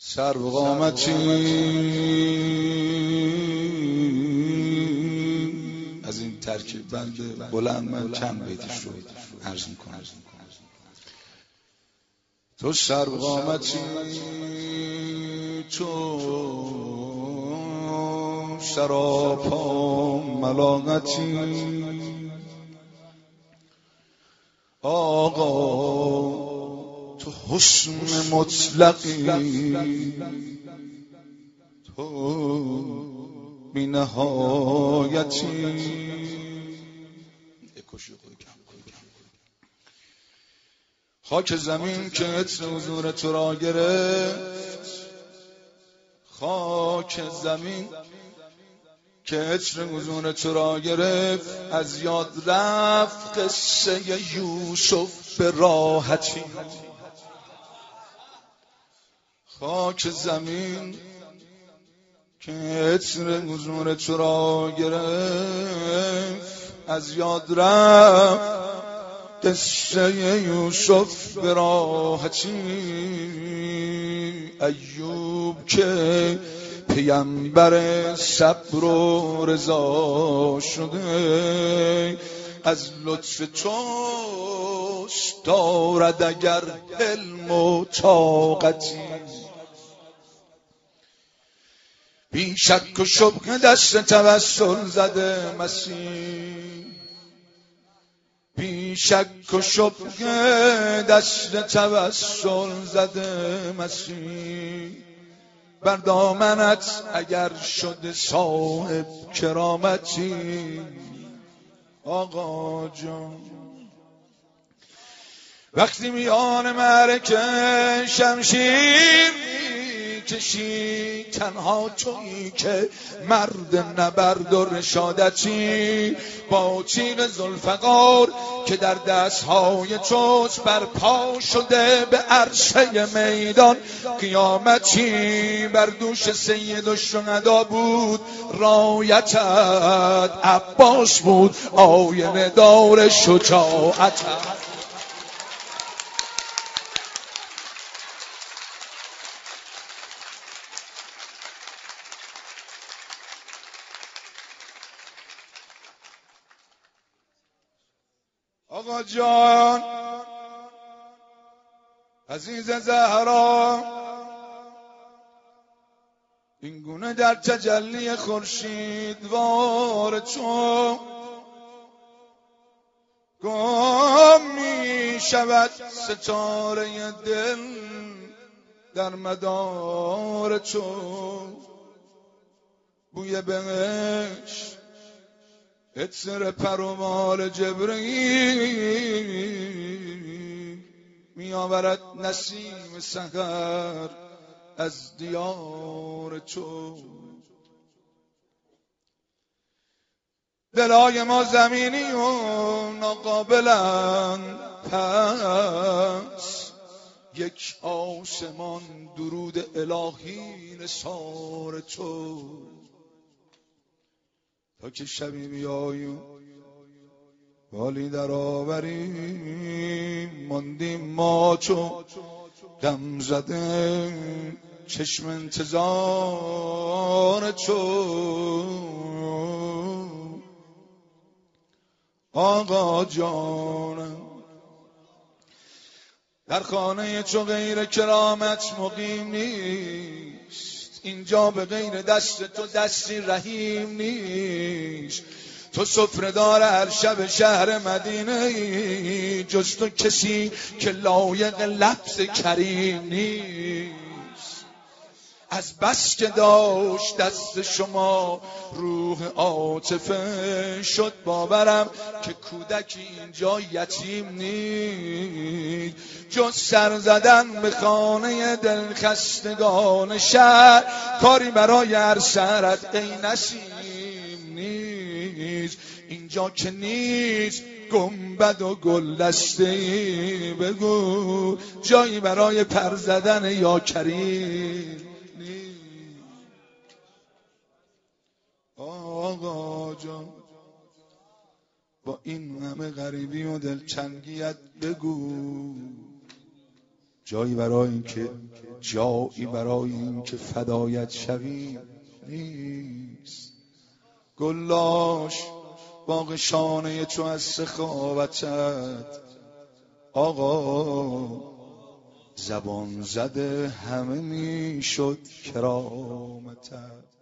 سرو قامتی از این ترکیب بند بلند من چند بیتش رو عرض میکنم. تو سرو قامتی تو سراپا ملاقتی آقا تو حسن مطلقی تو بی نهایتی. خاک زمین که عطر حضور تو را گرفت، خاک زمین که عطر حضور تو را گرفت، از یاد رفت قصه یوسف به راحتی. خاک زمین که عطر حضور تو را گرفت، از یاد رفت قصه یوسف به راحتی. ایوب که پیامبر صبر و رضا شده، از لطف توست دارد اگر علم و طاقتی. بی شک و شبهه دست توسل زده مسیح، بی شک و شبهه دست توسل زده مسیح. بر دامنت اگر شده صاحب کرامتی. آقا جان وقتی میان معرکه شمشیر کشی، تنها تویی که مرد نبرد و رشادتی. با تیغ ذوالفقار که در دستهای توست برپا شده به عرصه میدان قیامتی. بر دوش سید الشهدا بود رایتت، عباس بود آینه دار شجاعتت. آقا جان عزیز زهرا، این گونه در تجلی خورشیدوار تو گم می شود ستاره دل در مدار تو. بوی بهشت عطر پرومال جبرئیل می آورد نسیم سحر از دیار تو. دلای ما زمینی و ناقابلند، پس یک آسمان درود الهی نثار تو. تا که شبی بیایی حالی در آوریم، ماندیم ما چو دم زده چشم انتظار تو. آقا جانم در خانه تو غیر کرامت مقیم نیست، اینجا به غیر دست تو دستی رحیم نیست. تو سفره‌دار هر شب شهر مدینه، جز تو کسی که لایق لفظ کریم نیست. از بس که داشت دست شما روح عاطفه، شد باورم که کودکی اینجا یتیم نیست. جز سر زدن به خانه دلخستگان شهر، کاری برای هر سرت ای نسیم نیست. اینجا که نیست گنبد و گل دسته‌ای، بگو جایی برای پر زدن یا کریم. آقا جان با این همه غریبی و دلچنگیت بگو جایی برای این که فدایت شویم نیست. گلاش باغ شانه تو از سخاوتت آقا زبان زده همه میشد کرامتت.